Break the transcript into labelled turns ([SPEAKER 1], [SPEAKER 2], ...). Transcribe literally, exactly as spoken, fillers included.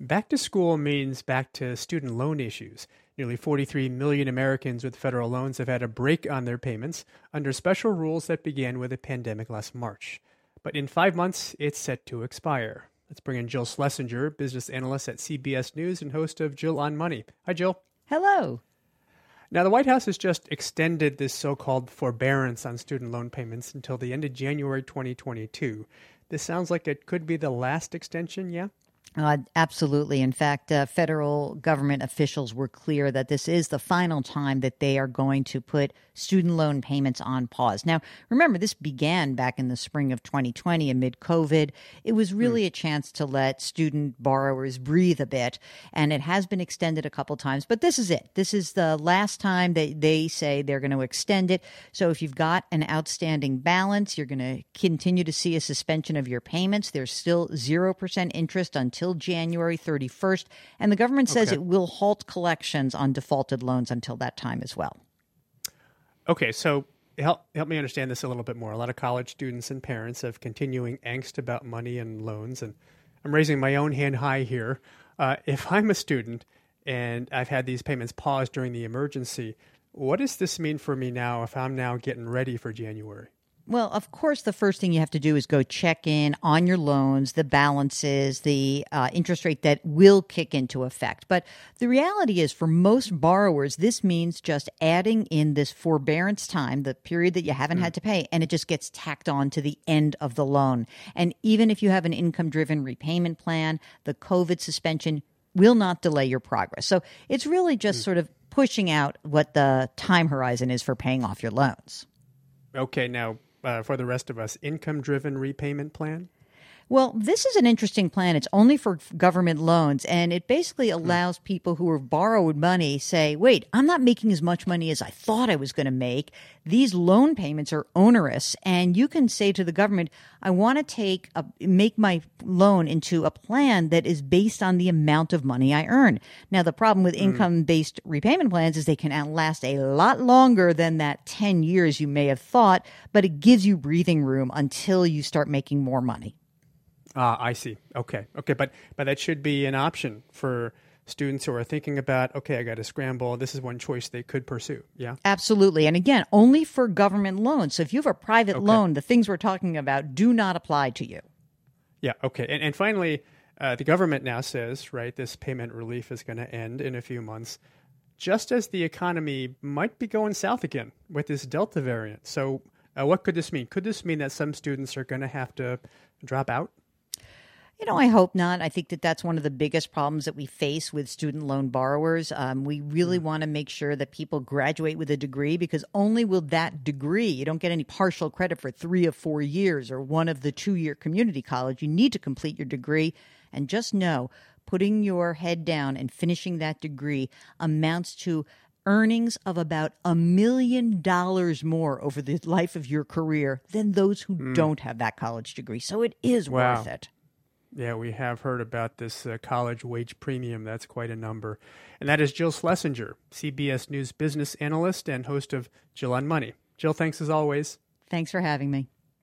[SPEAKER 1] Back to school means back to student loan issues. Nearly forty-three million Americans with federal loans have had a break on their payments under special rules that began with the pandemic last March. But in five months, it's set to expire. Let's bring in Jill Schlesinger, business analyst at C B S News and host of Jill on Money. Hi, Jill.
[SPEAKER 2] Hello.
[SPEAKER 1] Now, the White House has just extended this so-called forbearance on student loan payments until the end of January twenty twenty-two. This sounds like it could be the last extension, yeah?
[SPEAKER 2] Uh, absolutely. In fact, uh, federal government officials were clear that this is the final time that they are going to put student loan payments on pause. Now, remember, this began back in the spring of twenty twenty amid COVID. It was really mm. a chance to let student borrowers breathe a bit, and it has been extended a couple times. But this is it. This is the last time that they say they're going to extend it. So if you've got an outstanding balance, you're going to continue to see a suspension of your payments. There's still zero percent interest until January thirty-first, and the government says
[SPEAKER 1] okay.
[SPEAKER 2] it will halt collections on defaulted loans until that time as well.
[SPEAKER 1] Okay, so help help me understand this a little bit more. A lot of college students and parents have continuing angst about money and loans, and I'm raising my own hand high here. Uh, if I'm a student and I've had these payments paused during the emergency, what does this mean for me now if I'm now getting ready for January?
[SPEAKER 2] Well, of course, the first thing you have to do is go check in on your loans, the balances, the uh, interest rate that will kick into effect. But the reality is for most borrowers, this means just adding in this forbearance time, the period that you haven't mm. had to pay, and it just gets tacked on to the end of the loan. And even if you have an income-driven repayment plan, the COVID suspension will not delay your progress. So it's really just mm. sort of pushing out what the time horizon is for paying off your loans.
[SPEAKER 1] Okay, now, Uh, for the rest of us, income-driven repayment plan?
[SPEAKER 2] Well, this is an interesting plan. It's only for government loans, and it basically allows people who have borrowed money say, wait, I'm not making as much money as I thought I was going to make. These loan payments are onerous, and you can say to the government, I want to take a, make my loan into a plan that is based on the amount of money I earn. Now, the problem with mm. income-based repayment plans is they can last a lot longer than that ten years you may have thought, but it gives you breathing room until you start making more money.
[SPEAKER 1] Ah, I see. Okay. Okay. But but that should be an option for students who are thinking about, okay, I got to scramble. This is one choice they could pursue. Yeah.
[SPEAKER 2] Absolutely. And again, only for government loans. So if you have a private
[SPEAKER 1] okay.
[SPEAKER 2] loan, the things we're talking about do not apply to you.
[SPEAKER 1] Yeah. Okay. And, and finally, uh, the government now says, right, this payment relief is going to end in a few months, just as the economy might be going south again with this Delta variant. So uh, what could this mean? Could this mean that some students are going to have to drop out?
[SPEAKER 2] You know, I hope not. I think that that's one of the biggest problems that we face with student loan borrowers. Um, we really mm. want to make sure that people graduate with a degree, because only will that degree, you don't get any partial credit for three or four years or one of the two-year community college. You need to complete your degree. And just know, putting your head down and finishing that degree amounts to earnings of about a million dollars more over the life of your career than those who mm. don't have that college degree. So it is
[SPEAKER 1] wow.
[SPEAKER 2] worth it.
[SPEAKER 1] Yeah, we have heard about this uh, college wage premium. That's quite a number. And that is Jill Schlesinger, C B S News business analyst and host of Jill on Money. Jill, thanks as always.
[SPEAKER 2] Thanks for having me.